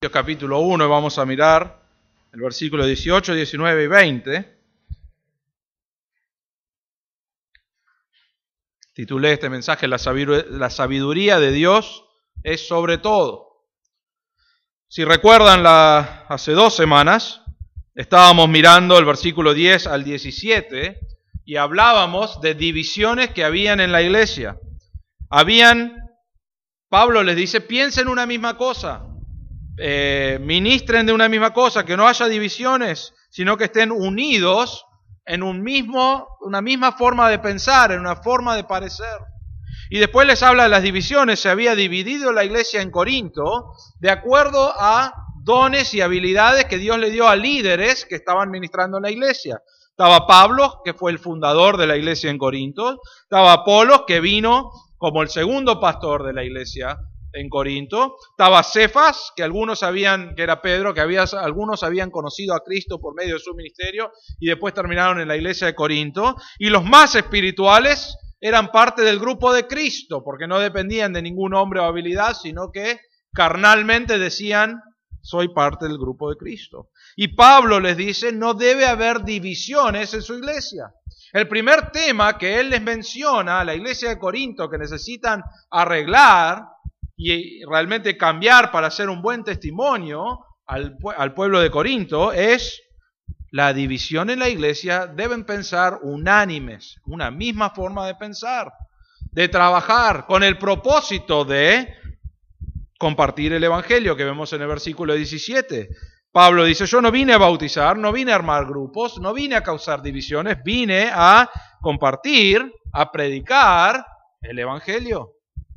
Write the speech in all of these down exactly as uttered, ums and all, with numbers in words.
Capítulo uno, vamos a mirar el versículo dieciocho, diecinueve y veinte. Titulé este mensaje la sabiduría, la sabiduría de Dios es sobre todo. Si recuerdan, la, hace dos semanas estábamos mirando el versículo diez al diecisiete y hablábamos de divisiones que habían en la iglesia. Habían, Pablo les dice, piensen una misma cosa. Eh, ministren de una misma cosa, que no haya divisiones, sino que estén unidos en un mismo, una misma forma de pensar, en una forma de parecer. Y después les habla de las divisiones. Se había dividido la iglesia en Corinto de acuerdo a dones y habilidades que Dios le dio a líderes que estaban ministrando en la iglesia. Estaba Pablo, que fue el fundador de la iglesia en Corinto. Estaba Apolos, que vino como el segundo pastor de la iglesia en Corinto. Estaba Cefas, que algunos sabían que era Pedro, que había, algunos habían conocido a Cristo por medio de su ministerio y después terminaron en la iglesia de Corinto. Y los más espirituales eran parte del grupo de Cristo, porque no dependían de ningún hombre o habilidad, sino que carnalmente decían, soy parte del grupo de Cristo. Y Pablo les dice, no debe haber divisiones en su iglesia. El primer tema que él les menciona a la iglesia de Corinto que necesitan arreglar y realmente cambiar para hacer un buen testimonio al, al pueblo de Corinto es la división en la iglesia. Deben pensar unánimes, una misma forma de pensar, de trabajar con el propósito de compartir el evangelio que vemos en el versículo diecisiete. Pablo dice, yo no vine a bautizar, no vine a armar grupos, no vine a causar divisiones, vine a compartir, a predicar el evangelio.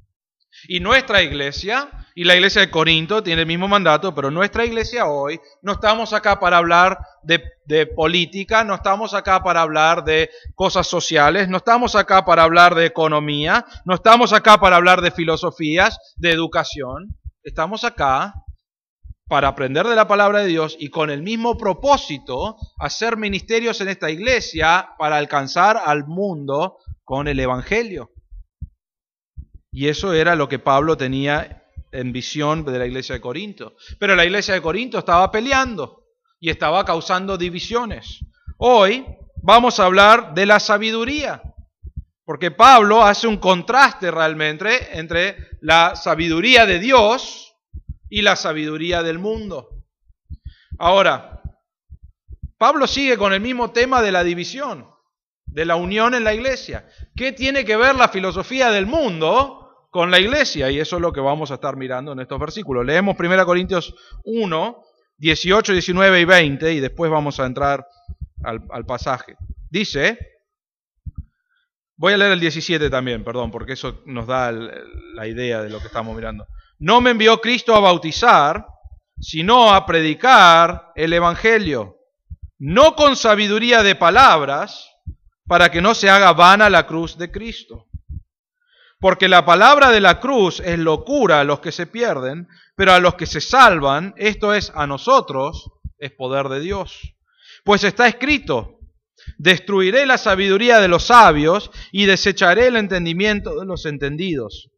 Y nuestra iglesia, y la iglesia de Corinto tiene el mismo mandato, pero nuestra iglesia hoy, no estamos acá para hablar de, de política, no estamos acá para hablar de cosas sociales, no estamos acá para hablar de economía, no estamos acá para hablar de filosofías, de educación. Estamos acá para aprender de la palabra de Dios y con el mismo propósito hacer ministerios en esta iglesia para alcanzar al mundo con el evangelio. Y eso era lo que Pablo tenía en visión de la iglesia de Corinto. Pero la iglesia de Corinto estaba peleando y estaba causando divisiones. Hoy vamos a hablar de la sabiduría, porque Pablo hace un contraste realmente entre la sabiduría de Dios y la sabiduría del mundo. Ahora, Pablo sigue con el mismo tema de la división, de la unión en la iglesia. ¿Qué tiene que ver la filosofía del mundo con la iglesia? Y eso es lo que vamos a estar mirando en estos versículos. Leemos primera Corintios uno, dieciocho, diecinueve y veinte y después vamos a entrar al, al pasaje. Dice, voy a leer el diecisiete también, perdón, porque eso nos da el, la idea de lo que estamos mirando. No me envió Cristo a bautizar, sino a predicar el evangelio, no con sabiduría de palabras, para que no se haga vana la cruz de Cristo. Porque la palabra de la cruz es locura a los que se pierden, pero a los que se salvan, esto es, a nosotros, es poder de Dios. Pues está escrito, destruiré la sabiduría de los sabios y desecharé el entendimiento de los entendidos.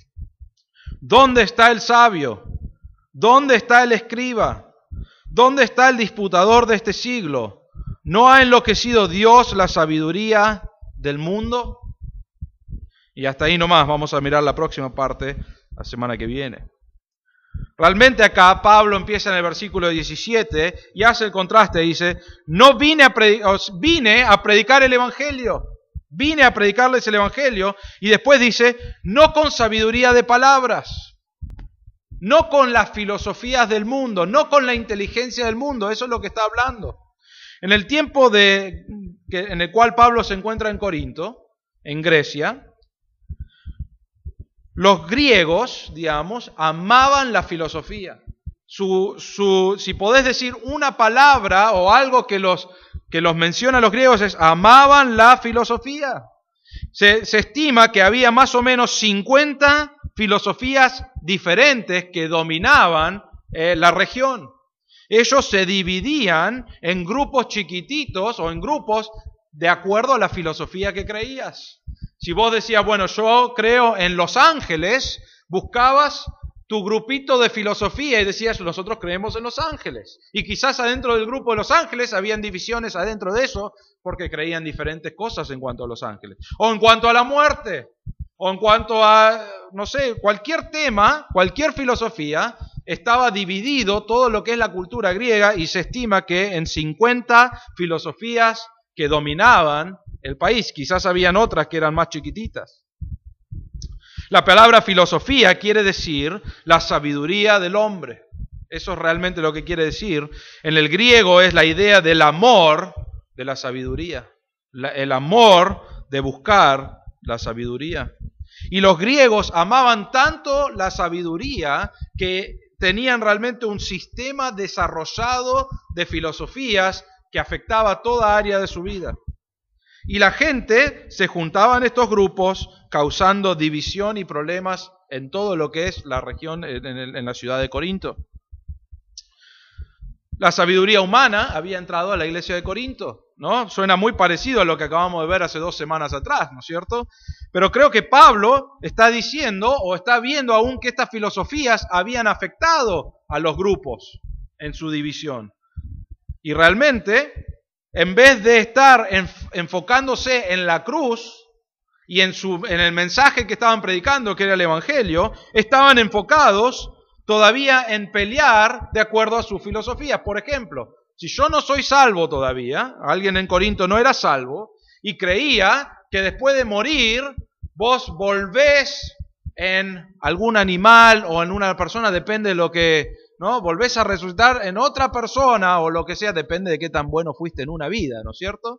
¿Dónde está el sabio? ¿Dónde está el escriba? ¿Dónde está el disputador de este siglo? ¿No ha enloquecido Dios la sabiduría del mundo? Y hasta ahí nomás, vamos a mirar la próxima parte la semana que viene. Realmente acá Pablo empieza en el versículo diecisiete y hace el contraste, dice, no vine a, predicar, vine a predicar el evangelio, vine a predicarles el evangelio, y después dice, no con sabiduría de palabras, no con las filosofías del mundo, no con la inteligencia del mundo. Eso es lo que está hablando. En el tiempo de, que, en el cual Pablo se encuentra en Corinto, en Grecia, los griegos, digamos, amaban la filosofía. Su, su, si podés decir una palabra o algo que los, que los menciona a los griegos es amaban la filosofía. Se, se estima que había más o menos cincuenta filosofías diferentes que dominaban eh, la región. Ellos se dividían en grupos chiquititos o en grupos de acuerdo a la filosofía que creías. Si vos decías, bueno, yo creo en los ángeles, buscabas tu grupito de filosofía y decías, nosotros creemos en los ángeles. Y quizás adentro del grupo de los ángeles habían divisiones adentro de eso porque creían diferentes cosas en cuanto a los ángeles. O en cuanto a la muerte, o en cuanto a, no sé, cualquier tema, cualquier filosofía, estaba dividido todo lo que es la cultura griega y se estima que en cincuenta filosofías que dominaban el país, quizás habían otras que eran más chiquititas. La palabra filosofía quiere decir la sabiduría del hombre. Eso es realmente lo que quiere decir. En el griego es la idea del amor de la sabiduría. La, el amor de buscar la sabiduría. Y los griegos amaban tanto la sabiduría que tenían realmente un sistema desarrollado de filosofías que afectaba toda área de su vida. Y la gente se juntaba en estos grupos causando división y problemas en todo lo que es la región, en, el, en la ciudad de Corinto. La sabiduría humana había entrado a la iglesia de Corinto, ¿no? Suena muy parecido a lo que acabamos de ver hace dos semanas atrás, ¿no es cierto? Pero creo que Pablo está diciendo o está viendo aún que estas filosofías habían afectado a los grupos en su división. Y realmente, en vez de estar enf- enfocándose en la cruz y en, su, en el mensaje que estaban predicando, que era el Evangelio, estaban enfocados todavía en pelear de acuerdo a sus filosofías. Por ejemplo, si yo no soy salvo todavía, alguien en Corinto no era salvo, y creía que después de morir vos volvés en algún animal o en una persona, depende de lo que... ¿no? Volvés a resucitar en otra persona o lo que sea, depende de qué tan bueno fuiste en una vida, ¿no es cierto?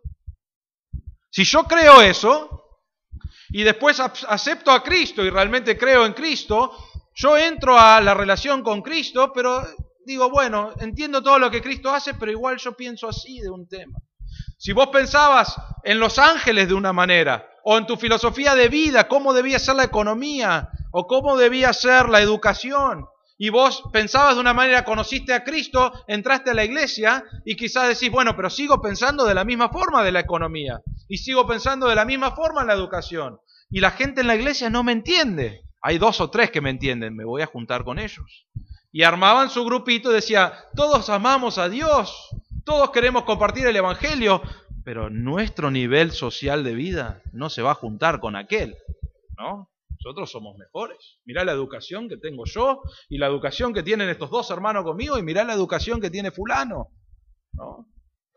Si yo creo eso y después acepto a Cristo y realmente creo en Cristo, yo entro a la relación con Cristo, pero digo, bueno, entiendo todo lo que Cristo hace, pero igual yo pienso así de un tema. Si vos pensabas en los ángeles de una manera, o en tu filosofía de vida, cómo debía ser la economía, o cómo debía ser la educación, y vos pensabas de una manera, conociste a Cristo, entraste a la iglesia y quizás decís, bueno, pero sigo pensando de la misma forma de la economía y sigo pensando de la misma forma en la educación. Y la gente en la iglesia no me entiende. Hay dos o tres que me entienden, me voy a juntar con ellos. Y armaban su grupito y decía, todos amamos a Dios, todos queremos compartir el Evangelio, pero nuestro nivel social de vida no se va a juntar con aquel, ¿no? Nosotros somos mejores. Mirá la educación que tengo yo y la educación que tienen estos dos hermanos conmigo y mirá la educación que tiene fulano, ¿no?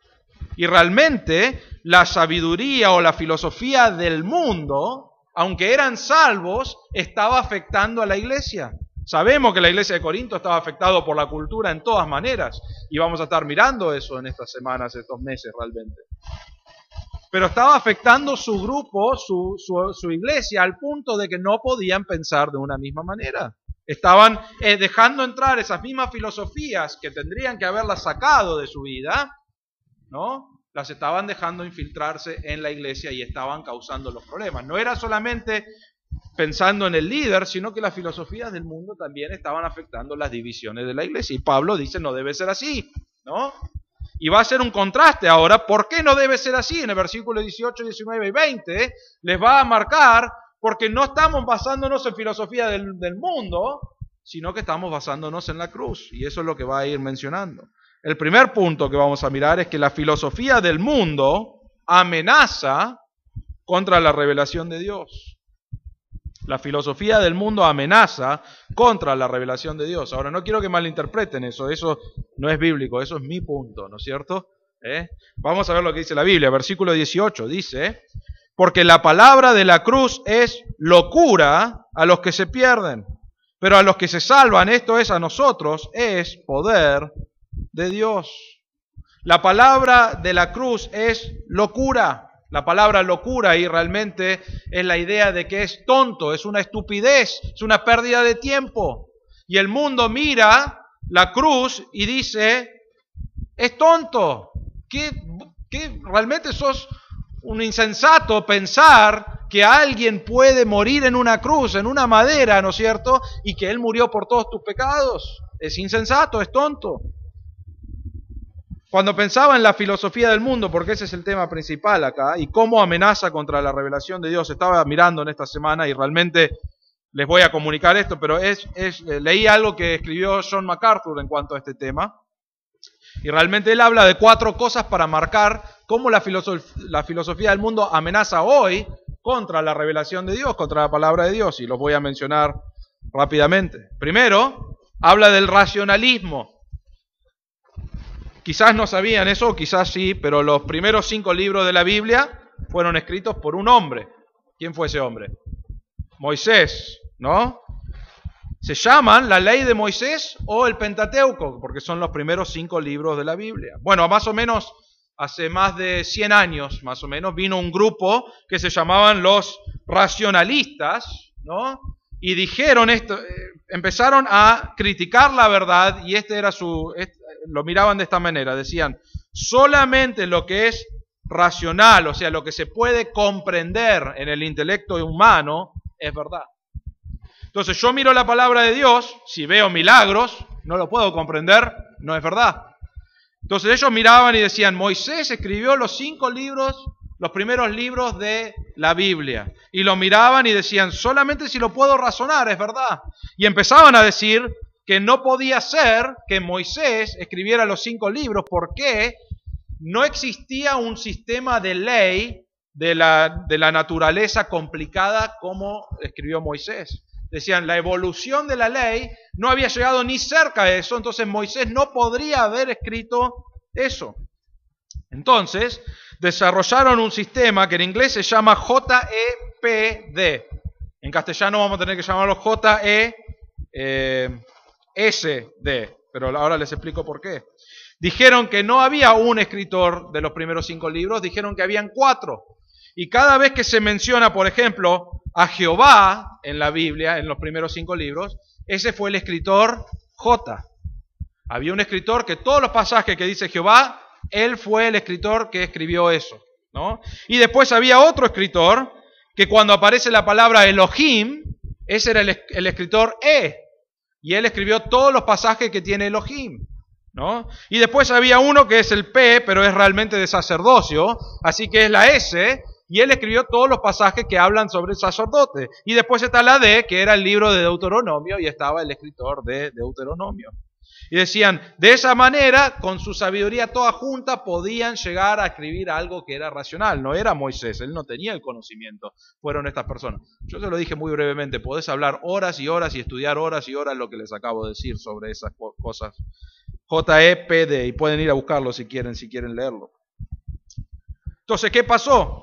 Y realmente la sabiduría o la filosofía del mundo, aunque eran salvos, estaba afectando a la iglesia. Sabemos que la iglesia de Corinto estaba afectada por la cultura en todas maneras y vamos a estar mirando eso en estas semanas, estos meses realmente. Pero estaba afectando su grupo, su, su, su iglesia, al punto de que no podían pensar de una misma manera. Estaban eh, dejando entrar esas mismas filosofías que tendrían que haberlas sacado de su vida, ¿no? Las estaban dejando infiltrarse en la iglesia y estaban causando los problemas. No era solamente pensando en el líder, sino que las filosofías del mundo también estaban afectando las divisiones de la iglesia. Y Pablo dice, no debe ser así, ¿no? Y va a ser un contraste ahora. ¿Por qué no debe ser así? En el versículo dieciocho, diecinueve y veinte les va a marcar, porque no estamos basándonos en filosofía del, del mundo, sino que estamos basándonos en la cruz. Y eso es lo que va a ir mencionando. El primer punto que vamos a mirar es que la filosofía del mundo amenaza contra la revelación de Dios. La filosofía del mundo amenaza contra la revelación de Dios. Ahora, no quiero que malinterpreten eso, eso no es bíblico, eso es mi punto, ¿no es cierto? ¿Eh? Vamos a ver lo que dice la Biblia. Versículo dieciocho dice, porque la palabra de la cruz es locura a los que se pierden, pero a los que se salvan, esto es a nosotros, es poder de Dios. La palabra de la cruz es locura. La palabra locura ahí realmente es la idea de que es tonto, es una estupidez, es una pérdida de tiempo. Y el mundo mira la cruz y dice, es tonto. ¿Qué, qué realmente sos un insensato pensar que alguien puede morir en una cruz, en una madera, ¿no es cierto? Y que Él murió por todos tus pecados. Es insensato, es tonto. Cuando pensaba en la filosofía del mundo, porque ese es el tema principal acá, y cómo amenaza contra la revelación de Dios, estaba mirando en esta semana y realmente les voy a comunicar esto, pero es, es, eh, leí algo que escribió John MacArthur en cuanto a este tema, y realmente él habla de cuatro cosas para marcar cómo la, filosof la filosofía del mundo amenaza hoy contra la revelación de Dios, contra la palabra de Dios, y los voy a mencionar rápidamente. Primero, habla del racionalismo. Quizás no sabían eso, quizás sí, pero los primeros cinco libros de la Biblia fueron escritos por un hombre. ¿Quién fue ese hombre? Moisés, ¿no? Se llaman la ley de Moisés o el Pentateuco, porque son los primeros cinco libros de la Biblia. Bueno, más o menos hace más de cien años, más o menos, vino un grupo que se llamaban los racionalistas, ¿no? Y dijeron esto, eh, empezaron a criticar la verdad, y este era su, este, lo miraban de esta manera, decían, solamente lo que es racional, o sea, lo que se puede comprender en el intelecto humano, es verdad. Entonces yo miro la palabra de Dios, si veo milagros, no lo puedo comprender, no es verdad. Entonces ellos miraban y decían, Moisés escribió los cinco libros, los primeros libros de la Biblia. Y lo miraban y decían, solamente si lo puedo razonar, es verdad. Y empezaban a decir que no podía ser que Moisés escribiera los cinco libros porque no existía un sistema de ley de la, de la naturaleza complicada como escribió Moisés. Decían, la evolución de la ley no había llegado ni cerca de eso, entonces Moisés no podría haber escrito eso. Entonces, desarrollaron un sistema que en inglés se llama J E P D. En castellano vamos a tener que llamarlo J E S D, pero ahora les explico por qué. Dijeron que no había un escritor de los primeros cinco libros, dijeron que habían cuatro. Y cada vez que se menciona, por ejemplo, a Jehová en la Biblia, en los primeros cinco libros, ese fue el escritor J. Había un escritor que todos los pasajes que dice Jehová, él fue el escritor que escribió eso, ¿no? Y después había otro escritor que cuando aparece la palabra Elohim, ese era el, el escritor E. Y él escribió todos los pasajes que tiene Elohim, ¿no? Y después había uno que es el P, pero es realmente de sacerdocio, así que es la S, y él escribió todos los pasajes que hablan sobre el sacerdote. Y después está la D, que era el libro de Deuteronomio, y estaba el escritor de Deuteronomio. Y decían, de esa manera, con su sabiduría toda junta, podían llegar a escribir algo que era racional. No era Moisés, él no tenía el conocimiento. Fueron estas personas. Yo se lo dije muy brevemente, podés hablar horas y horas y estudiar horas y horas lo que les acabo de decir sobre esas cosas. J E P D, y pueden ir a buscarlo si quieren, si quieren leerlo. Entonces, ¿qué pasó?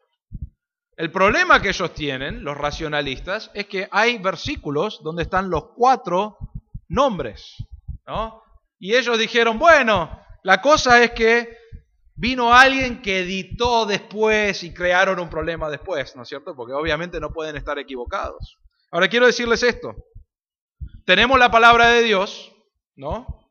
El problema que ellos tienen, los racionalistas, es que hay versículos donde están los cuatro nombres, ¿no? Y ellos dijeron, bueno, la cosa es que vino alguien que editó después y crearon un problema después, ¿no es cierto? Porque obviamente no pueden estar equivocados. Ahora quiero decirles esto. Tenemos la palabra de Dios, ¿no?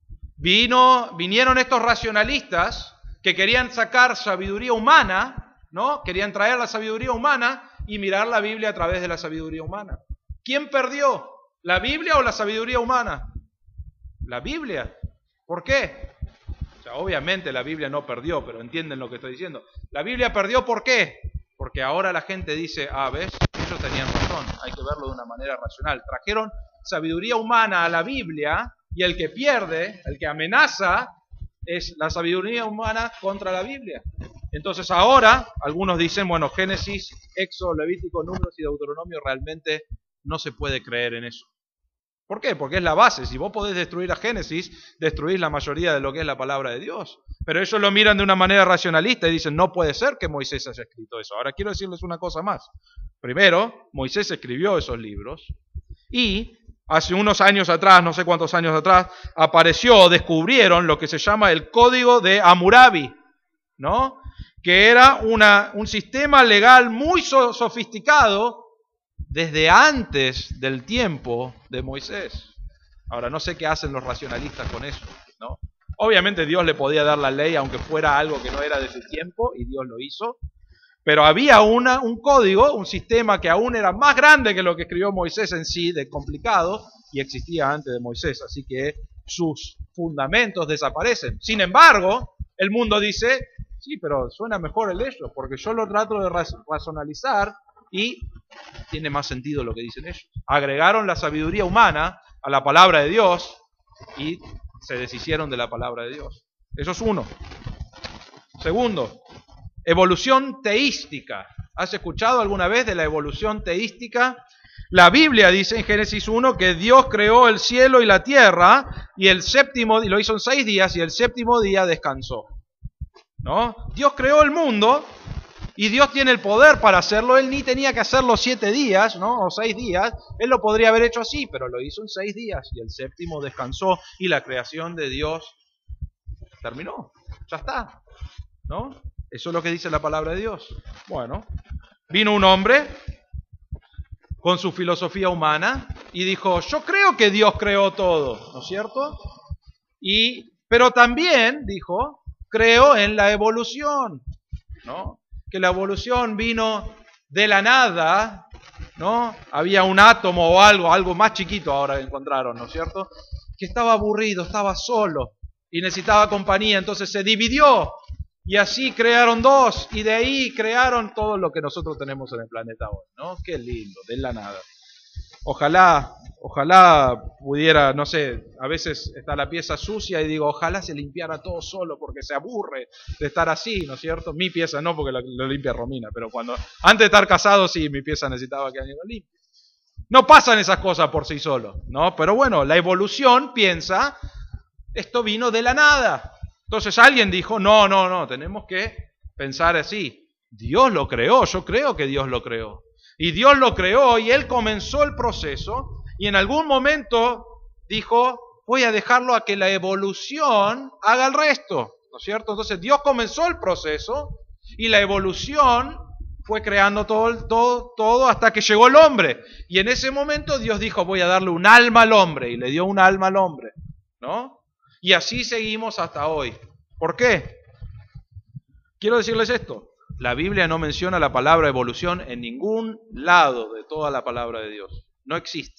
Vino, vinieron estos racionalistas que querían sacar sabiduría humana, ¿no? Querían traer la sabiduría humana y mirar la Biblia a través de la sabiduría humana. ¿Quién perdió? ¿La Biblia o la sabiduría humana? La Biblia. ¿Por qué? O sea, obviamente la Biblia no perdió, pero entienden lo que estoy diciendo. La Biblia perdió, ¿por qué? Porque ahora la gente dice, ah, ¿ves? Ellos tenían razón, hay que verlo de una manera racional. Trajeron sabiduría humana a la Biblia y el que pierde, el que amenaza, es la sabiduría humana contra la Biblia. Entonces ahora, algunos dicen, bueno, Génesis, Éxodo, Levítico, Números y Deuteronomio, realmente no se puede creer en eso. ¿Por qué? Porque es la base. Si vos podés destruir a Génesis, destruís la mayoría de lo que es la palabra de Dios. Pero ellos lo miran de una manera racionalista y dicen, no puede ser que Moisés haya escrito eso. Ahora quiero decirles una cosa más. Primero, Moisés escribió esos libros y hace unos años atrás, no sé cuántos años atrás, apareció, descubrieron lo que se llama el Código de Hammurabi, ¿no? Que era una, un sistema legal muy so- sofisticado desde antes del tiempo de Moisés. Ahora, no sé qué hacen los racionalistas con eso, ¿no? Obviamente Dios le podía dar la ley aunque fuera algo que no era de su tiempo, y Dios lo hizo. Pero había una, un código, un sistema que aún era más grande que lo que escribió Moisés en sí, de complicado, y existía antes de Moisés. Así que sus fundamentos desaparecen. Sin embargo, el mundo dice, sí, pero suena mejor el de ellos, porque yo lo trato de razonalizar y tiene más sentido lo que dicen ellos. Agregaron la sabiduría humana a la palabra de Dios y se deshicieron de la palabra de Dios. Eso es uno. Segundo, evolución teística. ¿Has escuchado alguna vez de la evolución teística? La Biblia dice en Génesis uno que Dios creó el cielo y la tierra y el séptimo, y lo hizo en seis días, y el séptimo día descansó. ¿No? Dios creó el mundo y Dios tiene el poder para hacerlo. Él ni tenía que hacerlo siete días, ¿no? O seis días. Él lo podría haber hecho así, pero lo hizo en seis días y el séptimo descansó y la creación de Dios terminó. Ya está, ¿no? Eso es lo que dice la palabra de Dios. Bueno, vino un hombre con su filosofía humana y dijo, yo creo que Dios creó todo, ¿no es cierto? Y, pero también, dijo, creo en la evolución, ¿no? Que la evolución vino de la nada, ¿no? Había un átomo o algo, algo más chiquito ahora encontraron, ¿no es cierto? Que estaba aburrido, estaba solo y necesitaba compañía, entonces se dividió y así crearon dos y de ahí crearon todo lo que nosotros tenemos en el planeta hoy, ¿no? Qué lindo, de la nada. Ojalá, ojalá pudiera, no sé, a veces está la pieza sucia y digo, ojalá se limpiara todo solo porque se aburre de estar así, ¿no es cierto? Mi pieza no, porque lo, lo limpia Romina, pero cuando antes de estar casado sí, mi pieza necesitaba que alguien lo limpie. No pasan esas cosas por sí solo, ¿no? Pero bueno, la evolución piensa, esto vino de la nada. Entonces alguien dijo, no, no, no, tenemos que pensar así. Dios lo creó, yo creo que Dios lo creó. Y Dios lo creó y Él comenzó el proceso y en algún momento dijo, voy a dejarlo a que la evolución haga el resto, ¿no es cierto? Entonces Dios comenzó el proceso y la evolución fue creando todo, todo, todo hasta que llegó el hombre. Y en ese momento Dios dijo, voy a darle un alma al hombre y le dio un alma al hombre, ¿no? Y así seguimos hasta hoy. ¿Por qué? Quiero decirles esto. La Biblia no menciona la palabra evolución en ningún lado de toda la palabra de Dios. No existe.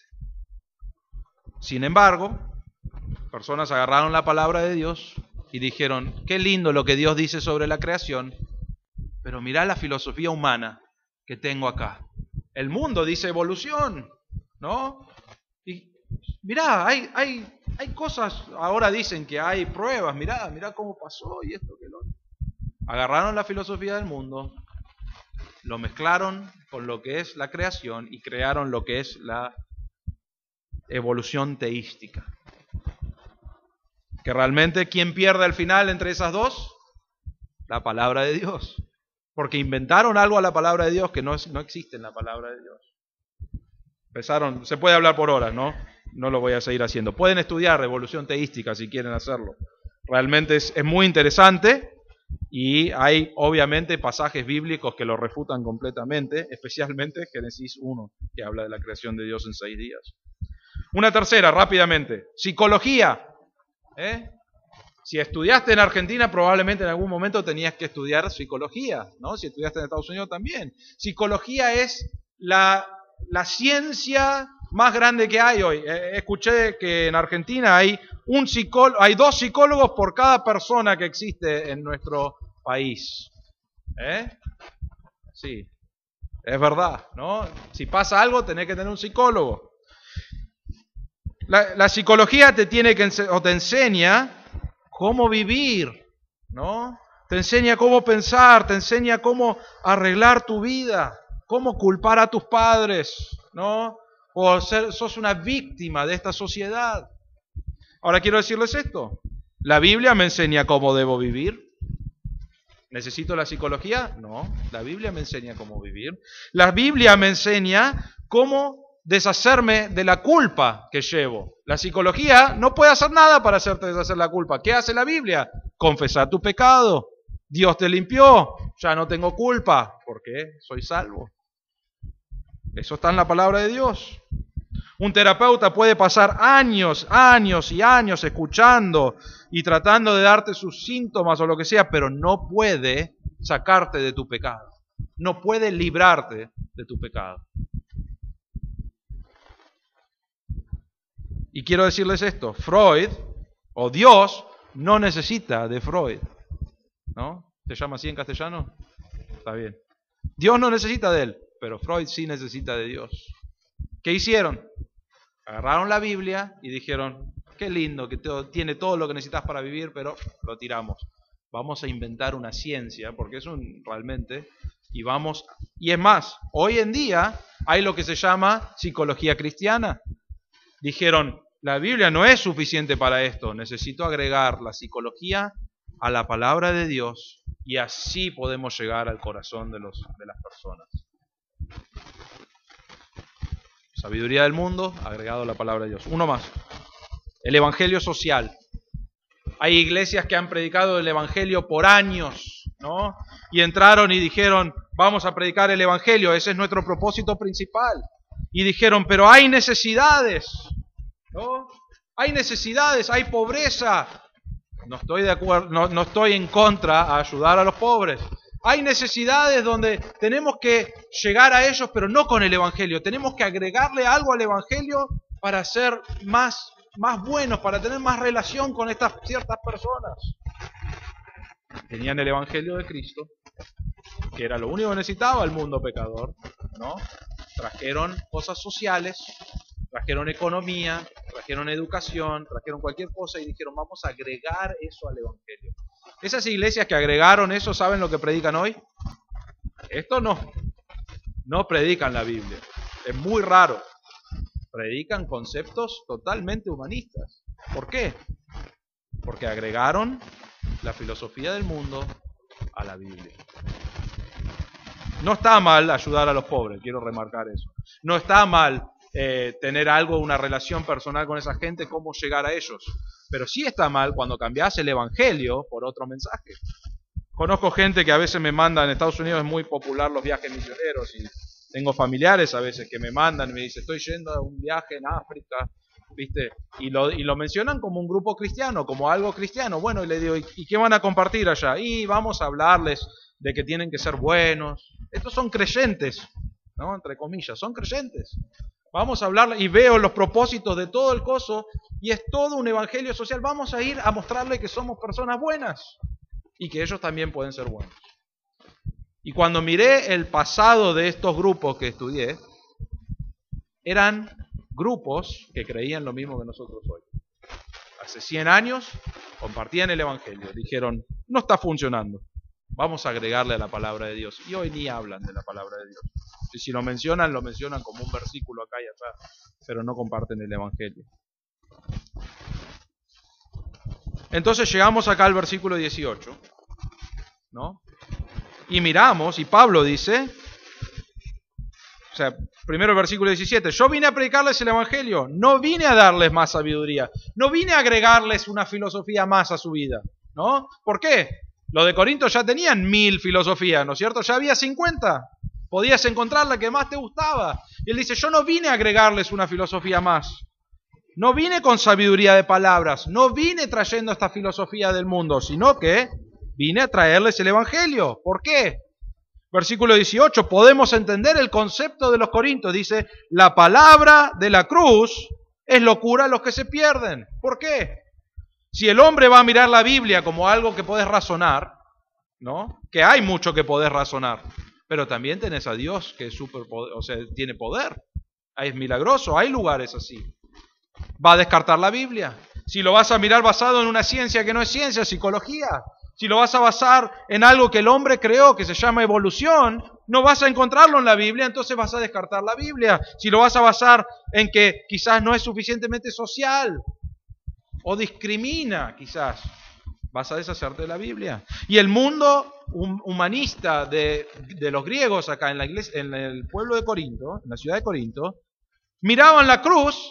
Sin embargo, personas agarraron la palabra de Dios y dijeron, qué lindo lo que Dios dice sobre la creación, pero mirá la filosofía humana que tengo acá. El mundo dice evolución, ¿no? Y mirá, hay, hay, hay cosas, ahora dicen que hay pruebas, mirá, mirá cómo pasó y esto que lo otro. Agarraron la filosofía del mundo, lo mezclaron con lo que es la creación y crearon lo que es la evolución teística. Que realmente, ¿quién pierde al final entre esas dos? La palabra de Dios. Porque inventaron algo a la palabra de Dios que no, es, no existe en la palabra de Dios. Empezaron, se puede hablar por horas, ¿no? No lo voy a seguir haciendo. Pueden estudiar evolución teística si quieren hacerlo. Realmente es, es muy interesante. Y hay obviamente pasajes bíblicos que lo refutan completamente, especialmente Génesis uno, que habla de la creación de Dios en seis días. Una tercera, rápidamente, psicología. ¿Eh? Si estudiaste en Argentina, probablemente en algún momento tenías que estudiar psicología, ¿no? Si estudiaste en Estados Unidos también. Psicología es la, la ciencia más grande que hay hoy. Eh, escuché que en Argentina hay un psicólogo, hay dos psicólogos por cada persona que existe en nuestro país. ¿Eh? Sí, es verdad, ¿no? Si pasa algo, tenés que tener un psicólogo. La, la psicología te tiene que o te enseña cómo vivir, ¿no? Te enseña cómo pensar, te enseña cómo arreglar tu vida, cómo culpar a tus padres, ¿no? O ser, sos una víctima de esta sociedad. Ahora quiero decirles esto. ¿La Biblia me enseña cómo debo vivir? ¿Necesito la psicología? No. La Biblia me enseña cómo vivir. La Biblia me enseña cómo deshacerme de la culpa que llevo. La psicología no puede hacer nada para hacerte deshacer la culpa. ¿Qué hace la Biblia? Confesar tu pecado. Dios te limpió. Ya no tengo culpa. ¿Por qué? Soy salvo. Eso está en la palabra de Dios. Un terapeuta puede pasar años, años y años escuchando y tratando de darte sus síntomas o lo que sea, pero no puede sacarte de tu pecado. No puede librarte de tu pecado. Y quiero decirles esto, Freud o Dios no necesita de Freud. ¿No? ¿Se llama así en castellano? Está bien. Dios no necesita de él, pero Freud sí necesita de Dios. ¿Qué hicieron? Agarraron la Biblia y dijeron, qué lindo, que todo, tiene todo lo que necesitas para vivir, pero lo tiramos. Vamos a inventar una ciencia, porque es un realmente, y vamos, y es más, hoy en día hay lo que se llama psicología cristiana. Dijeron, la Biblia no es suficiente para esto, necesito agregar la psicología a la palabra de Dios, y así podemos llegar al corazón de, los, de las personas. Sabiduría del mundo, agregado a la palabra de Dios. Uno más. El evangelio social. Hay iglesias que han predicado el evangelio por años, ¿no? Y entraron y dijeron, vamos a predicar el evangelio, ese es nuestro propósito principal. Y dijeron, pero hay necesidades, ¿no? Hay necesidades, hay pobreza. No estoy de acuerdo, no, no estoy en contra a ayudar a los pobres. Hay necesidades donde tenemos que llegar a ellos, pero no con el evangelio. Tenemos que agregarle algo al evangelio para ser más, más buenos, para tener más relación con estas ciertas personas. Tenían el evangelio de Cristo, que era lo único que necesitaba el mundo pecador, ¿no? Trajeron cosas sociales, trajeron economía, trajeron educación, trajeron cualquier cosa y dijeron, vamos a agregar eso al evangelio. Esas iglesias que agregaron eso, ¿saben lo que predican hoy? Esto no, no predican la Biblia. Es muy raro. Predican conceptos totalmente humanistas. ¿Por qué? Porque agregaron la filosofía del mundo a la Biblia. No está mal ayudar a los pobres, quiero remarcar eso. No está mal eh, tener algo, una relación personal con esa gente, cómo llegar a ellos. Pero sí está mal cuando cambiás el evangelio por otro mensaje. Conozco gente que a veces me manda, en Estados Unidos es muy popular los viajes misioneros, y tengo familiares a veces que me mandan y me dicen, estoy yendo a un viaje en África, ¿viste? Y lo, y lo mencionan como un grupo cristiano, como algo cristiano. Bueno, y le digo, ¿y qué van a compartir allá? Y vamos a hablarles de que tienen que ser buenos. Estos son creyentes, ¿no? Entre comillas, son creyentes. Vamos a hablar, y veo los propósitos de todo el coso, y es todo un evangelio social. Vamos a ir a mostrarle que somos personas buenas, y que ellos también pueden ser buenos. Y cuando miré el pasado de estos grupos que estudié, eran grupos que creían lo mismo que nosotros hoy. Hace cien años compartían el evangelio, dijeron, no está funcionando, vamos a agregarle a la palabra de Dios. Y hoy ni hablan de la palabra de Dios. Y si lo mencionan, lo mencionan como un versículo acá y allá, pero no comparten el evangelio. Entonces llegamos acá al versículo dieciocho, ¿no? Y miramos, y Pablo dice, o sea, primero el versículo diecisiete, yo vine a predicarles el evangelio, no vine a darles más sabiduría, no vine a agregarles una filosofía más a su vida, ¿no? ¿Por qué? Los de Corinto ya tenían mil filosofías, ¿no es cierto? Ya había cincuenta, podías encontrar la que más te gustaba. Y él dice, yo no vine a agregarles una filosofía más, no vine con sabiduría de palabras, no vine trayendo esta filosofía del mundo, sino que vine a traerles el evangelio. ¿Por qué? Versículo dieciocho, podemos entender el concepto de los corintios. Dice, la palabra de la cruz es locura a los que se pierden. ¿Por qué? Si el hombre va a mirar la Biblia como algo que podés razonar, ¿no? Que hay mucho que podés razonar, pero también tenés a Dios que es super, o sea, tiene poder. Es milagroso, hay lugares así. Va a descartar la Biblia. Si lo vas a mirar basado en una ciencia que no es ciencia, psicología. Si lo vas a basar en algo que el hombre creó, que se llama evolución, no vas a encontrarlo en la Biblia, entonces vas a descartar la Biblia. Si lo vas a basar en que quizás no es suficientemente social, o discrimina quizás, vas a deshacerte de la Biblia. Y el mundo humanista de, de los griegos acá en, la iglesia, en el pueblo de Corinto, en la ciudad de Corinto, miraban la cruz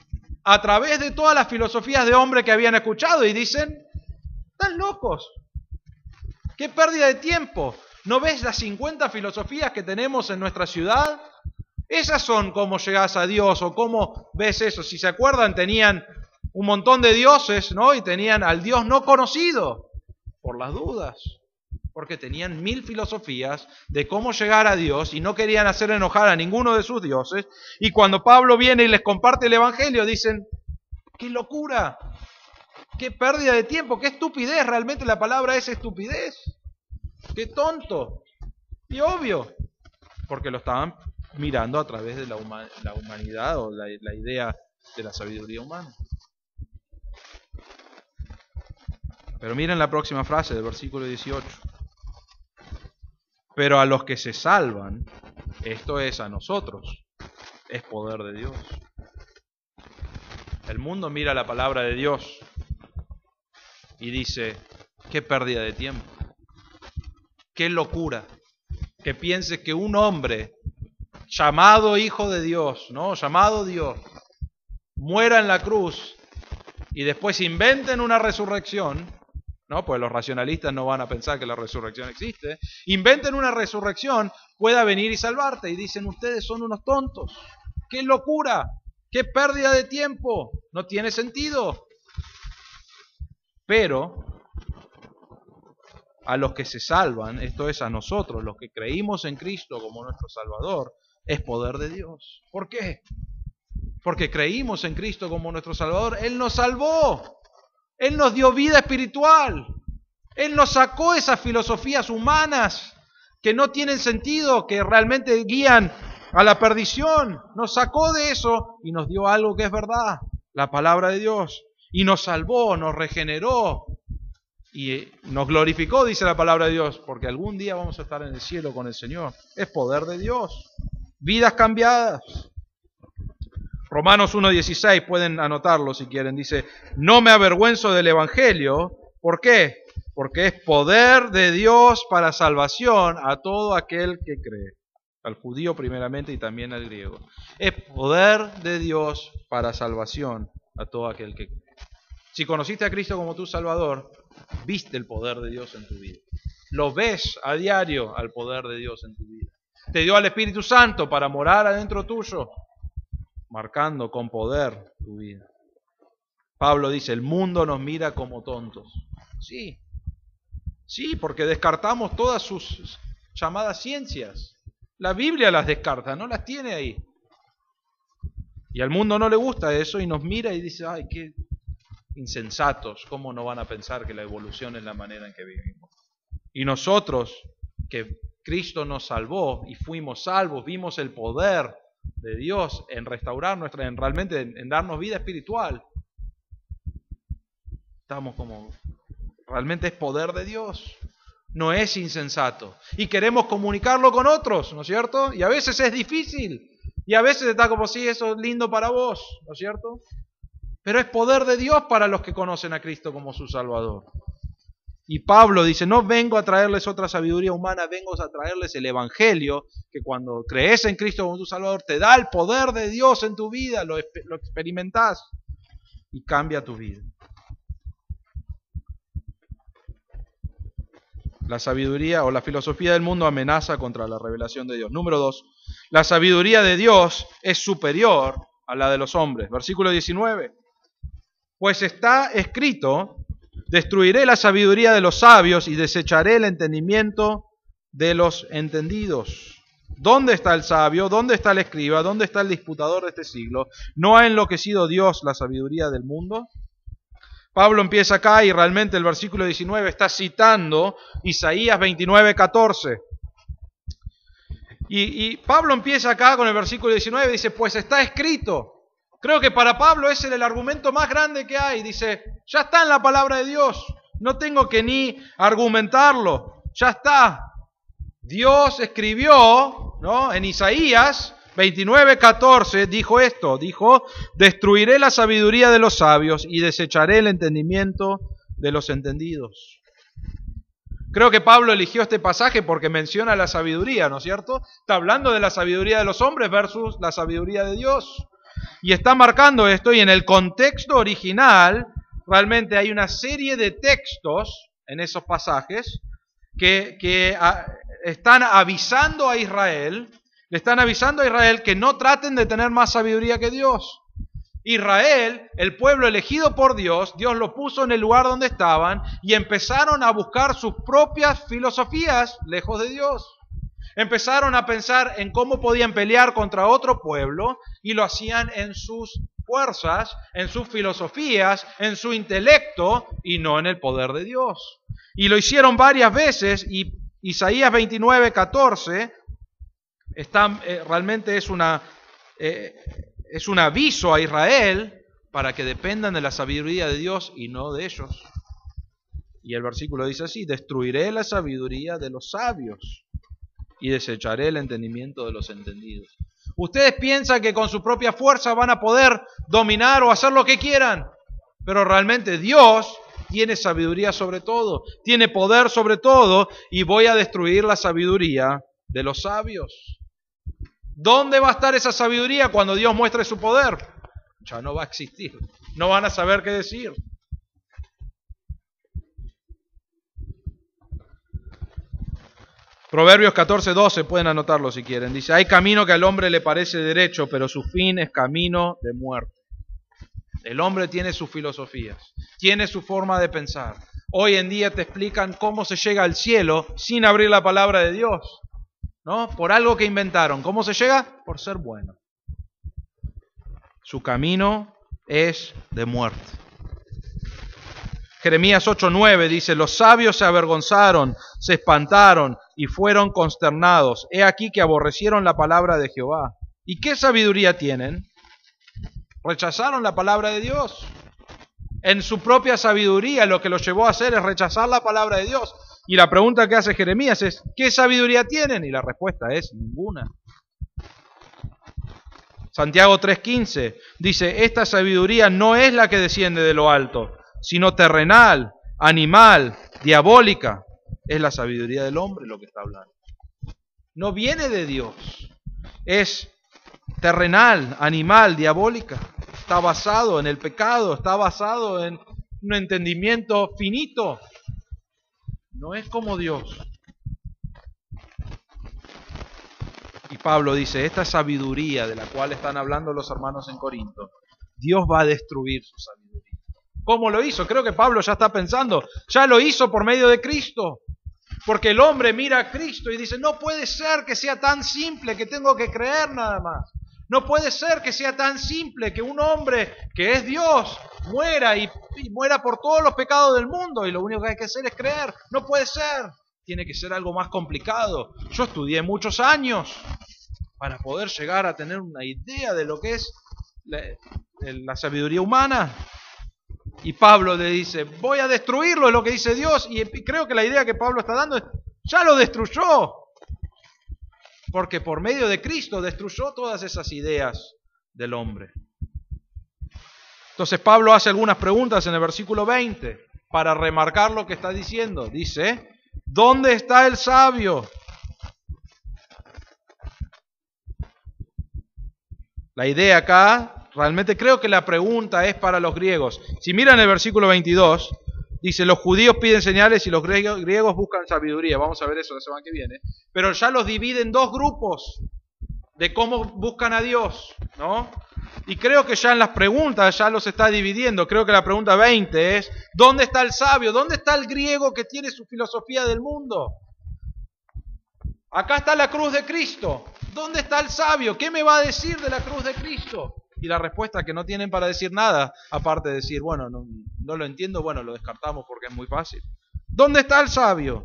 a través de todas las filosofías de hombre que habían escuchado y dicen, están locos. ¡Qué pérdida de tiempo! ¿No ves las cincuenta filosofías que tenemos en nuestra ciudad? Esas son cómo llegás a Dios o cómo ves eso. Si se acuerdan, tenían un montón de dioses, ¿no? Y tenían al Dios no conocido, por las dudas. Porque tenían mil filosofías de cómo llegar a Dios y no querían hacer enojar a ninguno de sus dioses. Y cuando Pablo viene y les comparte el evangelio, dicen, ¡qué locura! ¡Qué pérdida de tiempo! ¡Qué estupidez! Realmente la palabra es estupidez. ¡Qué tonto! Y obvio. porque lo estaban mirando a través de la, huma- la humanidad o la, la idea de la sabiduría humana. Pero miren la próxima frase del versículo dieciocho. Pero a los que se salvan, esto es a nosotros, es poder de Dios. El mundo mira la palabra de Dios y dice, qué pérdida de tiempo, qué locura, que piense que un hombre llamado Hijo de Dios, ¿no? Llamado Dios, muera en la cruz y después inventen una resurrección, ¿no? Pues los racionalistas no van a pensar que la resurrección existe. Inventen una resurrección, pueda venir y salvarte. Y dicen, ustedes son unos tontos. ¡Qué locura! ¡Qué pérdida de tiempo! No tiene sentido. Pero a los que se salvan, esto es a nosotros, los que creímos en Cristo como nuestro Salvador, es poder de Dios. ¿Por qué? Porque creímos en Cristo como nuestro Salvador. Él nos salvó. Él nos dio vida espiritual. Él nos sacó esas filosofías humanas que no tienen sentido, que realmente guían a la perdición. Nos sacó de eso y nos dio algo que es verdad, la palabra de Dios. Y nos salvó, nos regeneró y nos glorificó, dice la palabra de Dios, porque algún día vamos a estar en el cielo con el Señor. Es poder de Dios. Vidas cambiadas. Romanos uno dieciséis, pueden anotarlo si quieren, dice, no me avergüenzo del Evangelio. ¿Por qué? Porque es poder de Dios para salvación a todo aquel que cree. Al judío primeramente y también al griego. Es poder de Dios para salvación a todo aquel que cree. Si conociste a Cristo como tu Salvador, viste el poder de Dios en tu vida. Lo ves a diario al poder de Dios en tu vida. Te dio al Espíritu Santo para morar adentro tuyo, marcando con poder tu vida. Pablo dice, el mundo nos mira como tontos. Sí, sí, porque descartamos todas sus llamadas ciencias. La Biblia las descarta, no las tiene ahí. Y al mundo no le gusta eso y nos mira y dice, ay, qué insensatos, ¿cómo no van a pensar que la evolución es la manera en que vivimos? Y nosotros, que Cristo nos salvó y fuimos salvos, vimos el poder de Dios en restaurar nuestra, en realmente en, en darnos vida espiritual. Estamos como, realmente es poder de Dios, no es insensato. Y queremos comunicarlo con otros, ¿no es cierto? Y a veces es difícil, y a veces está como, sí, eso es lindo para vos, ¿no es cierto? Pero es poder de Dios para los que conocen a Cristo como su Salvador. Y Pablo dice, no vengo a traerles otra sabiduría humana, vengo a traerles el Evangelio, que cuando crees en Cristo como tu Salvador, te da el poder de Dios en tu vida, lo, lo experimentás y cambia tu vida. La sabiduría o la filosofía del mundo amenaza contra la revelación de Dios. Número dos, la sabiduría de Dios es superior a la de los hombres. Versículo diecinueve. Pues está escrito, destruiré la sabiduría de los sabios y desecharé el entendimiento de los entendidos. ¿Dónde está el sabio? ¿Dónde está el escriba? ¿Dónde está el disputador de este siglo? ¿No ha enloquecido Dios la sabiduría del mundo? Pablo empieza acá y realmente el versículo diecinueve está citando Isaías veintinueve, catorce. Y, y Pablo empieza acá con el versículo diecinueve y dice, pues está escrito. Creo que para Pablo ese es el argumento más grande que hay. Dice, ya está en la palabra de Dios. No tengo que ni argumentarlo. Ya está. Dios escribió, ¿no? En Isaías veintinueve, catorce, dijo esto. Dijo, destruiré la sabiduría de los sabios y desecharé el entendimiento de los entendidos. Creo que Pablo eligió este pasaje porque menciona la sabiduría, ¿no es cierto? Está hablando de la sabiduría de los hombres versus la sabiduría de Dios. Y está marcando esto, y en el contexto original realmente hay una serie de textos en esos pasajes que, que a, están avisando a Israel, le están avisando a Israel que no traten de tener más sabiduría que Dios. Israel, el pueblo elegido por Dios, Dios lo puso en el lugar donde estaban y empezaron a buscar sus propias filosofías lejos de Dios. Empezaron a pensar en cómo podían pelear contra otro pueblo y lo hacían en sus fuerzas, en sus filosofías, en su intelecto y no en el poder de Dios. Y lo hicieron varias veces y Isaías veintinueve, catorce está, eh, realmente es, una, eh, es un aviso a Israel para que dependan de la sabiduría de Dios y no de ellos. Y el versículo dice así: destruiré la sabiduría de los sabios y desecharé el entendimiento de los entendidos. Ustedes piensan que con su propia fuerza van a poder dominar o hacer lo que quieran, pero realmente Dios tiene sabiduría sobre todo, tiene poder sobre todo, y voy a destruir la sabiduría de los sabios. ¿Dónde va a estar esa sabiduría cuando Dios muestre su poder? Ya no va a existir, no van a saber qué decir. Proverbios catorce doce, pueden anotarlo si quieren. Dice: hay camino que al hombre le parece derecho, pero su fin es camino de muerte. El hombre tiene sus filosofías, tiene su forma de pensar. Hoy en día te explican cómo se llega al cielo sin abrir la palabra de Dios, ¿no? Por algo que inventaron. ¿Cómo se llega? Por ser bueno. Su camino es de muerte. Jeremías ocho nueve dice: los sabios se avergonzaron, se espantaron y fueron consternados. He aquí que aborrecieron la palabra de Jehová. ¿Y qué sabiduría tienen? Rechazaron la palabra de Dios. En su propia sabiduría lo que los llevó a hacer es rechazar la palabra de Dios. Y la pregunta que hace Jeremías es: ¿qué sabiduría tienen? Y la respuesta es: ninguna. Santiago tres quince dice: esta sabiduría no es la que desciende de lo alto, sino terrenal, animal, diabólica. Es la sabiduría del hombre lo que está hablando. No viene de Dios. Es terrenal, animal, diabólica. Está basado en el pecado, está basado en un entendimiento finito. No es como Dios. Y Pablo dice: esta sabiduría de la cual están hablando los hermanos en Corinto, Dios va a destruir su sabiduría. ¿Cómo lo hizo? Creo que Pablo ya está pensando, ya lo hizo por medio de Cristo. Porque el hombre mira a Cristo y dice: no puede ser que sea tan simple que tengo que creer nada más. No puede ser que sea tan simple que un hombre que es Dios muera y, y muera por todos los pecados del mundo y lo único que hay que hacer es creer. No puede ser. Tiene que ser algo más complicado. Yo estudié muchos años para poder llegar a tener una idea de lo que es la, la sabiduría humana. Y Pablo le dice: voy a destruirlo, es lo que dice Dios. Y creo que la idea que Pablo está dando es: ya lo destruyó. Porque por medio de Cristo destruyó todas esas ideas del hombre. Entonces Pablo hace algunas preguntas en el versículo veinte para remarcar lo que está diciendo. Dice: ¿dónde está el sabio? La idea acá, realmente creo que la pregunta es para los griegos. Si miran el versículo veintidós, dice: los judíos piden señales y los griegos buscan sabiduría. Vamos a ver eso la semana que viene. Pero ya los divide en dos grupos de cómo buscan a Dios, ¿no? Y creo que ya en las preguntas ya los está dividiendo. Creo que la pregunta veinte es: ¿dónde está el sabio? ¿Dónde está el griego que tiene su filosofía del mundo? Acá está la cruz de Cristo. ¿Dónde está el sabio? ¿Qué me va a decir de la cruz de Cristo? Y la respuesta que no tienen para decir nada, aparte de decir: bueno, no, no lo entiendo, bueno, lo descartamos porque es muy fácil. ¿Dónde está el sabio?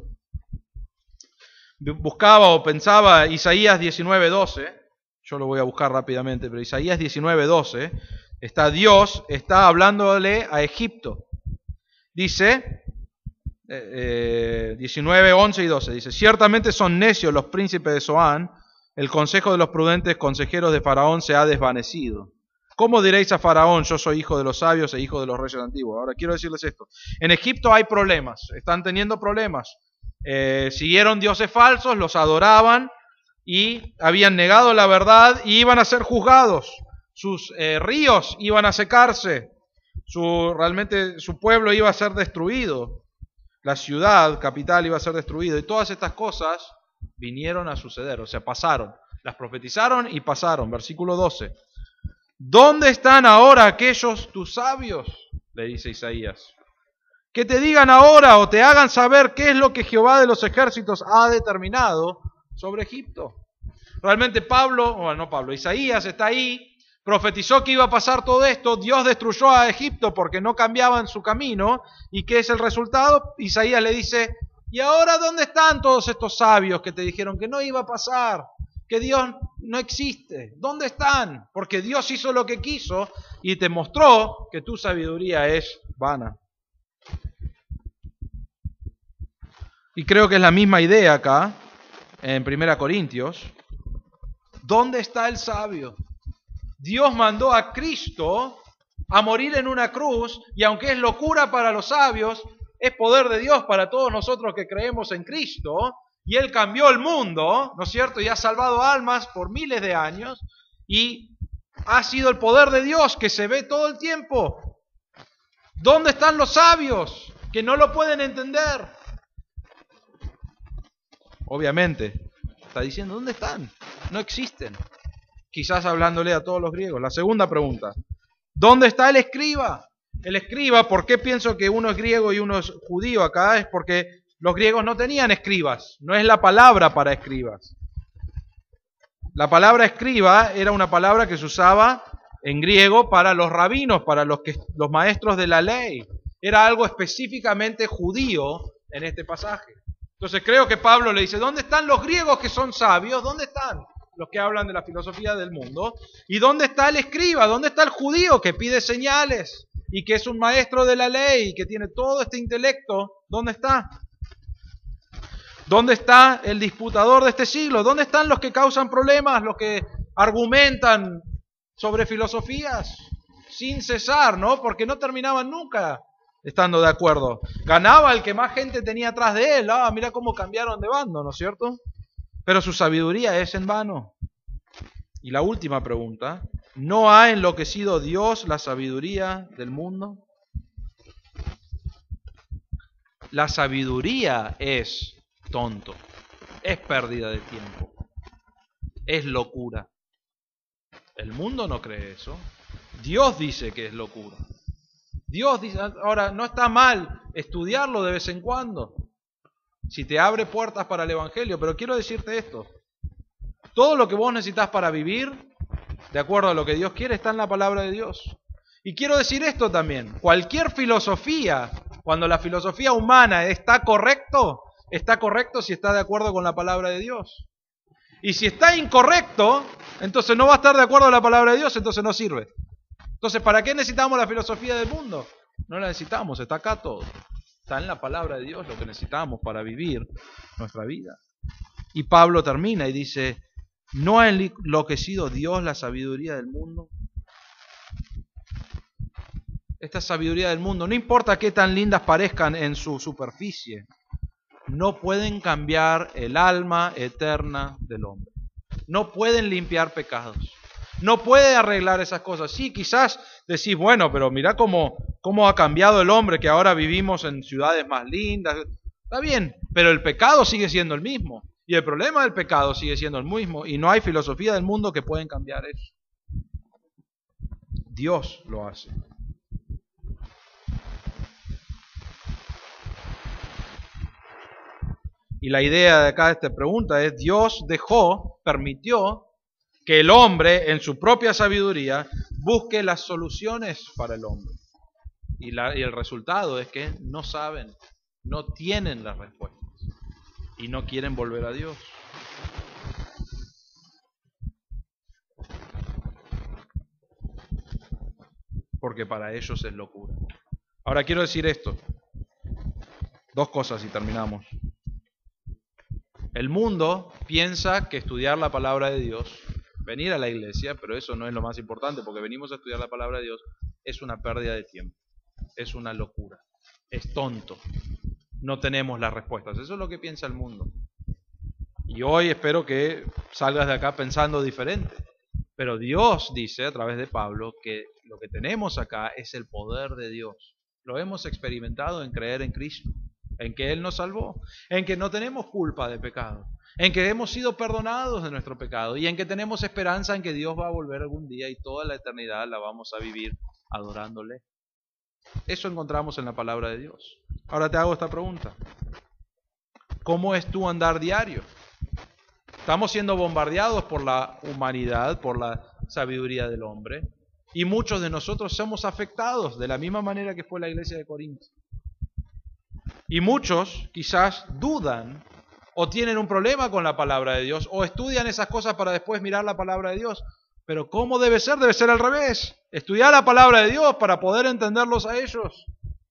Buscaba o pensaba Isaías diecinueve doce, yo lo voy a buscar rápidamente, pero Isaías diecinueve doce, está Dios, está hablándole a Egipto. Dice, eh, diecinueve, once y doce, dice: ciertamente son necios los príncipes de Zoán, el consejo de los prudentes consejeros de Faraón se ha desvanecido. ¿Cómo diréis a Faraón: yo soy hijo de los sabios e hijo de los reyes antiguos? Ahora quiero decirles esto. En Egipto hay problemas, están teniendo problemas. Eh, siguieron dioses falsos, los adoraban y habían negado la verdad y iban a ser juzgados. Sus eh, ríos iban a secarse. Su, realmente su pueblo iba a ser destruido. La ciudad, capital, iba a ser destruida. Y todas estas cosas vinieron a suceder, o sea, pasaron. Las profetizaron y pasaron. Versículo doce. ¿Dónde están ahora aquellos tus sabios? Le dice Isaías. Que te digan ahora o te hagan saber qué es lo que Jehová de los ejércitos ha determinado sobre Egipto. Realmente Pablo, bueno, no Pablo, Isaías está ahí, profetizó que iba a pasar todo esto, Dios destruyó a Egipto porque no cambiaban su camino. ¿Y qué es el resultado? Isaías le dice: ¿y ahora dónde están todos estos sabios que te dijeron que no iba a pasar? que Dios no existe. ¿Dónde están? Porque Dios hizo lo que quiso y te mostró que tu sabiduría es vana. Y creo que es la misma idea acá, en Primera Corintios. ¿Dónde está el sabio? Dios mandó a Cristo a morir en una cruz, y aunque es locura para los sabios, es poder de Dios para todos nosotros que creemos en Cristo, y Él cambió el mundo, ¿no es cierto? Y ha salvado almas por miles de años, y ha sido el poder de Dios que se ve todo el tiempo. ¿Dónde están los sabios que no lo pueden entender? Obviamente, está diciendo, ¿dónde están? No existen. Quizás hablándole a todos los griegos. La segunda pregunta, ¿dónde está el escriba? El escriba, ¿por qué pienso que uno es griego y uno es judío acá? Es porque los griegos no tenían escribas. No es la palabra para escribas. La palabra escriba era una palabra que se usaba en griego para los rabinos, para los, que, los maestros de la ley. Era algo específicamente judío en este pasaje. Entonces creo que Pablo le dice, ¿dónde están los griegos que son sabios? ¿Dónde están los que hablan de la filosofía del mundo? ¿Y dónde está el escriba? ¿Dónde está el judío que pide señales y que es un maestro de la ley y que tiene todo este intelecto? ¿Dónde está? ¿Dónde está el disputador de este siglo? ¿Dónde están los que causan problemas, los que argumentan sobre filosofías sin cesar, ¿no? Porque no terminaban nunca estando de acuerdo. Ganaba el que más gente tenía atrás de él. Ah, mira cómo cambiaron de bando, ¿no es cierto? Pero su sabiduría es en vano. Y la última pregunta, ¿no ha enloquecido Dios la sabiduría del mundo? La sabiduría es tonto, es pérdida de tiempo, es locura. El mundo no cree eso. Dios dice que es locura. Dios dice, ahora, no está mal estudiarlo de vez en cuando, si te abre puertas para el Evangelio, pero quiero decirte esto. Todo lo que vos necesitas para vivir, de acuerdo a lo que Dios quiere, está en la palabra de Dios. Y quiero decir esto también. Cualquier filosofía, cuando la filosofía humana está correcto, está correcto si está de acuerdo con la palabra de Dios. Y si está incorrecto, entonces no va a estar de acuerdo con la palabra de Dios, entonces no sirve. Entonces, ¿para qué necesitamos la filosofía del mundo? No la necesitamos, está acá todo. Está en la palabra de Dios lo que necesitamos para vivir nuestra vida. Y Pablo termina y dice, ¿no ha enloquecido Dios la sabiduría del mundo? Esta sabiduría del mundo, no importa qué tan lindas parezcan en su superficie, no pueden cambiar el alma eterna del hombre. No pueden limpiar pecados. No puede arreglar esas cosas. Sí, quizás decís, bueno, pero mirá cómo, cómo ha cambiado el hombre, que ahora vivimos en ciudades más lindas. Está bien, pero el pecado sigue siendo el mismo. Y el problema del pecado sigue siendo el mismo. Y no hay filosofía del mundo que pueden cambiar eso. Dios lo hace. Y la idea de acá de esta pregunta es, Dios dejó, permitió que el hombre, en su propia sabiduría, busque las soluciones para el hombre. Y, la, y el resultado es que no saben, no tienen las respuestas. Y no quieren volver a Dios. Porque para ellos es locura. Ahora quiero decir esto. Dos cosas y terminamos. El mundo piensa que estudiar la palabra de Dios, venir a la iglesia, pero eso no es lo más importante, porque venimos a estudiar la palabra de Dios, es una pérdida de tiempo, es una locura, es tonto, no tenemos las respuestas. Eso es lo que piensa el mundo. Y hoy espero que salgas de acá pensando diferente. Pero Dios dice a través de Pablo que lo que tenemos acá es el poder de Dios. Lo hemos experimentado en creer en Cristo, en que Él nos salvó, en que no tenemos culpa de pecado, en que hemos sido perdonados de nuestro pecado y en que tenemos esperanza en que Dios va a volver algún día y toda la eternidad la vamos a vivir adorándole. Eso encontramos en la palabra de Dios. Ahora te hago esta pregunta. ¿Cómo es tu andar diario? Estamos siendo bombardeados por la humanidad, por la sabiduría del hombre, y muchos de nosotros somos afectados de la misma manera que fue la iglesia de Corinto. Y muchos quizás dudan o tienen un problema con la palabra de Dios, o estudian esas cosas para después mirar la palabra de Dios. Pero ¿cómo debe ser? Debe ser al revés. Estudiar la palabra de Dios para poder entenderlos a ellos.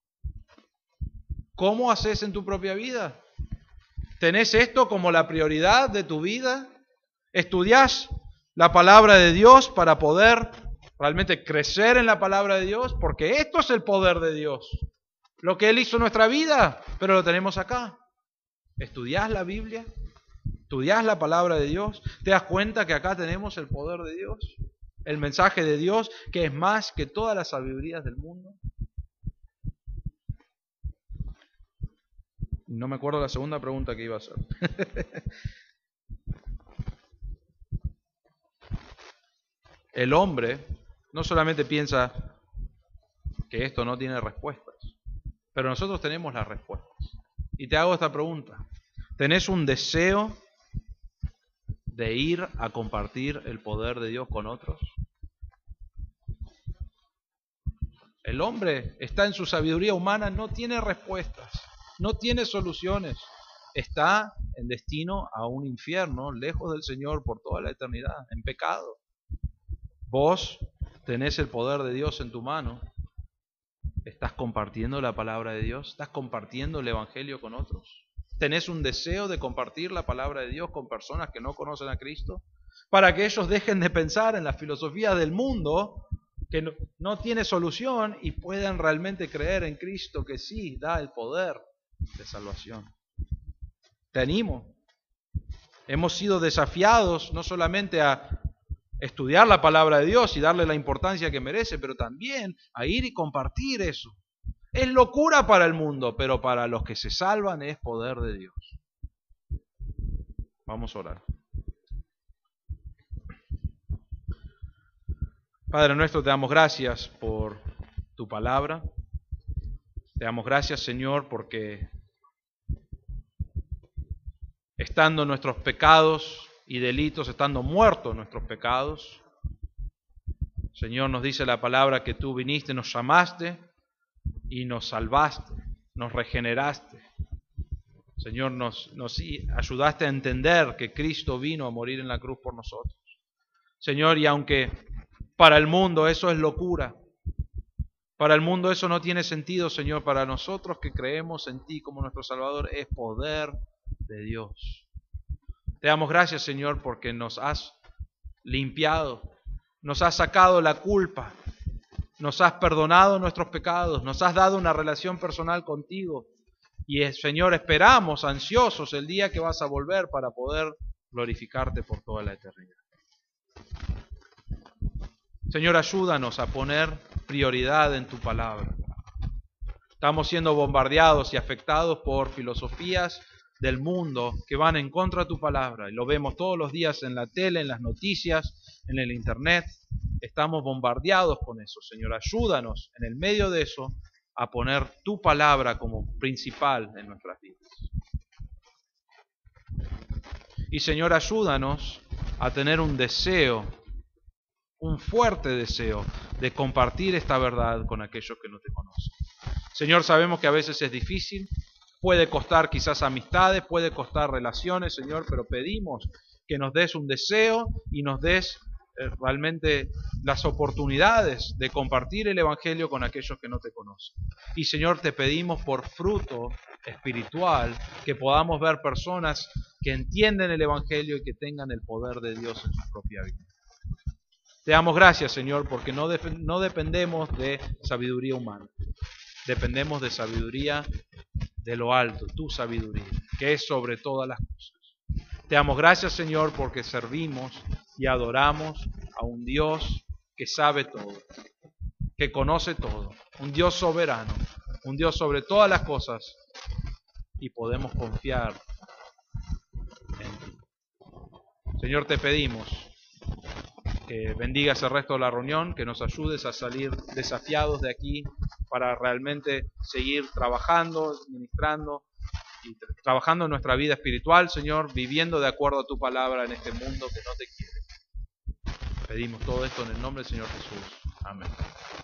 ¿Cómo haces en tu propia vida? ¿Tenés esto como la prioridad de tu vida? ¿Estudiás la palabra de Dios para poder realmente crecer en la palabra de Dios? Porque esto es el poder de Dios. Lo que Él hizo en nuestra vida, pero lo tenemos acá. ¿Estudiás la Biblia? ¿Estudiás la palabra de Dios? ¿Te das cuenta que acá tenemos el poder de Dios? El mensaje de Dios, que es más que todas las sabidurías del mundo. No me acuerdo la segunda pregunta que iba a hacer. El hombre no solamente piensa que esto no tiene respuestas, pero nosotros tenemos las respuestas. Y te hago esta pregunta. ¿Tenés un deseo de ir a compartir el poder de Dios con otros? El hombre está en su sabiduría humana, no tiene respuestas, no tiene soluciones. Está en destino a un infierno, lejos del Señor por toda la eternidad, en pecado. Vos tenés el poder de Dios en tu mano. ¿Estás compartiendo la palabra de Dios? ¿Estás compartiendo el Evangelio con otros? ¿Tenés un deseo de compartir la palabra de Dios con personas que no conocen a Cristo? Para que ellos dejen de pensar en la filosofía del mundo que no, no tiene solución y puedan realmente creer en Cristo, que sí da el poder de salvación. Te animo. Hemos sido desafiados no solamente a estudiar la palabra de Dios y darle la importancia que merece, pero también a ir y compartir eso. Es locura para el mundo, pero para los que se salvan es poder de Dios. Vamos a orar. Padre nuestro, te damos gracias por tu palabra. Te damos gracias, Señor, porque estando nuestros pecados y delitos, estando muertos nuestros pecados, Señor, nos dice la palabra que tú viniste, nos llamaste y nos salvaste, nos regeneraste. Señor, nos, nos ayudaste a entender que Cristo vino a morir en la cruz por nosotros. Señor, y aunque para el mundo eso es locura, para el mundo eso no tiene sentido, Señor, para nosotros que creemos en ti como nuestro Salvador es poder de Dios. Te damos gracias, Señor, porque nos has limpiado, nos has sacado la culpa, nos has perdonado nuestros pecados, nos has dado una relación personal contigo. Y, Señor, esperamos ansiosos el día que vas a volver para poder glorificarte por toda la eternidad. Señor, ayúdanos a poner prioridad en tu palabra. Estamos siendo bombardeados y afectados por filosofías del mundo que van en contra de tu palabra. Y lo vemos todos los días en la tele, en las noticias, en el internet. Estamos bombardeados con eso. Señor, ayúdanos en el medio de eso a poner tu palabra como principal en nuestras vidas. Y Señor, ayúdanos a tener un deseo, un fuerte deseo de compartir esta verdad con aquellos que no te conocen. Señor, sabemos que a veces es difícil, puede costar quizás amistades, puede costar relaciones, Señor, pero pedimos que nos des un deseo y nos des eh, realmente las oportunidades de compartir el Evangelio con aquellos que no te conocen. Y Señor, te pedimos por fruto espiritual que podamos ver personas que entienden el Evangelio y que tengan el poder de Dios en su propia vida. Te damos gracias, Señor, porque no, def- no dependemos de sabiduría humana. Dependemos de sabiduría de lo alto, tu sabiduría, que es sobre todas las cosas. Te damos gracias, Señor, porque servimos y adoramos a un Dios que sabe todo, que conoce todo, un Dios soberano, un Dios sobre todas las cosas, y podemos confiar en ti. Señor, te pedimos que bendigas el resto de la reunión, que nos ayudes a salir desafiados de aquí para realmente seguir trabajando, ministrando y tra- trabajando en nuestra vida espiritual, Señor, viviendo de acuerdo a tu palabra en este mundo que no te quiere. Pedimos todo esto en el nombre del Señor Jesús. Amén.